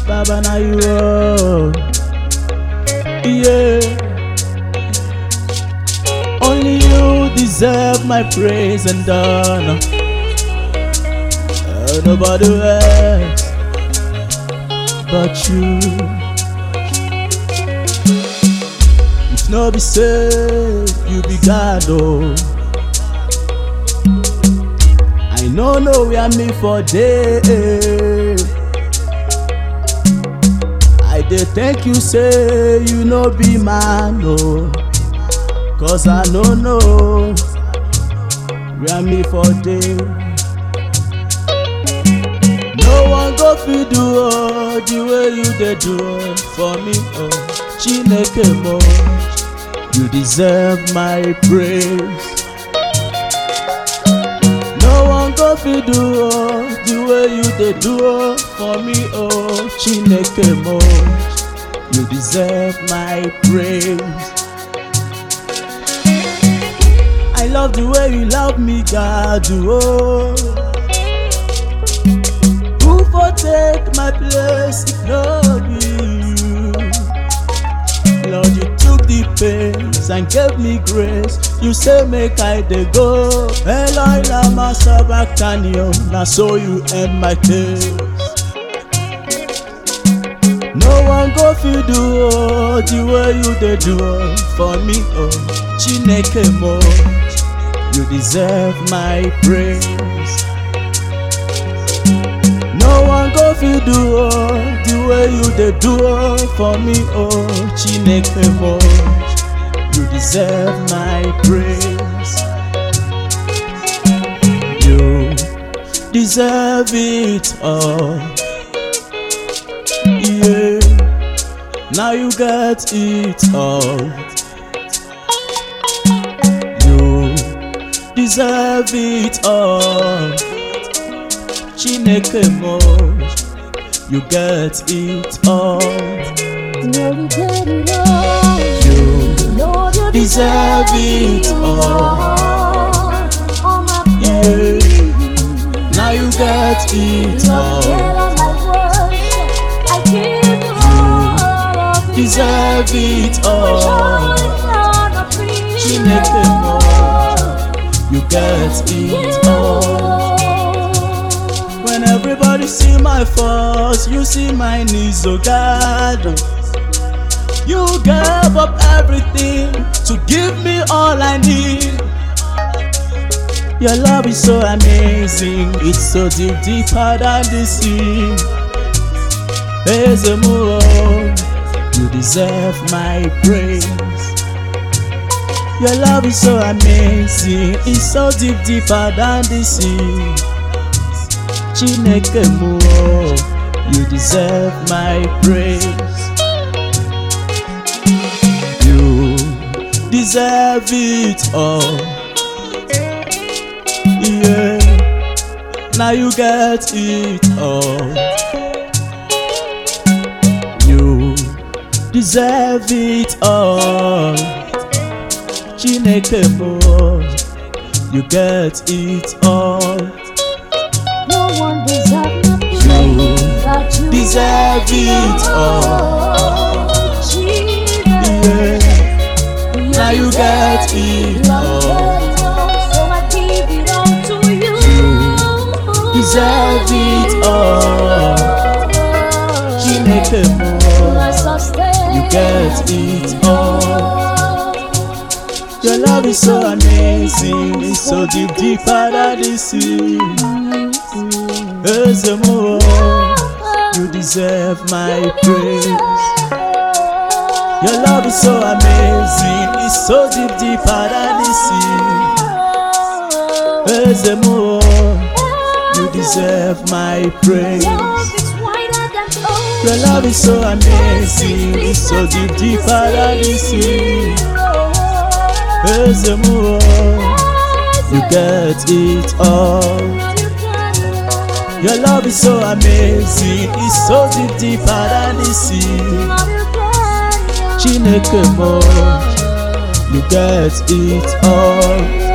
Baba na you oh. Yeah. Only you deserve my praise and honor. Nobody else but you. If no be say you be God oh. I no know where me for day. I dey thank you say you no be man oh. Cause I no know where me for day. No one go fit do oh, the way you dey do oh, for me oh. Chineke mo, you deserve my praise. No one go fit do oh, the way you dey do oh, for me oh. Chineke mo, you deserve my praise. I love the way you love me, God oh. Take my place if no be you. Lord, you took the pains and gave me grace. You say make I dey go. Eloi lama sabachthani, na so you end my case. No one go fit do oh, the way you dey do oh, for me oh. Chineke mo, you deserve my praise. No one go fit do oh, the way you dey do oh, for me oh. Chineke mo, you deserve my praise. You deserve it all. Yeah, now you get it all. You deserve it all. Chineke mo, you get it all. You get it all. You deserve it all. Yeah, now you get it all. You deserve it all. Chineke mo, you get it all. When everybody see my faults, you see my needs, oh God. You gave up everything to give me all I need. Your love is so amazing, it's so deep, deeper than the sea. Ezemo, you deserve my praise. Your love is so amazing, it's so deep, deeper than the sea. Chineke mo, you deserve my praise. You deserve it all. Yeah, now you get it all. You deserve it all. Chineke mo, you get it all. Deserve it all. Yeah, now you get it all. So I give it all to you. Deserve it all. Chineke mo, you get it all. Your love is so amazing, it's so deep, deeper than the sea. Ezemo, you deserve my praise. Your love is so amazing, it's so deep, deeper than the sea. Ezemo, you deserve my praise. Your love is so amazing, it's so deep, deeper than the sea. Ezemo, you get it all. Your love is so amazing, it's so deep, deeper than the sea. Chineke mo, you get it all.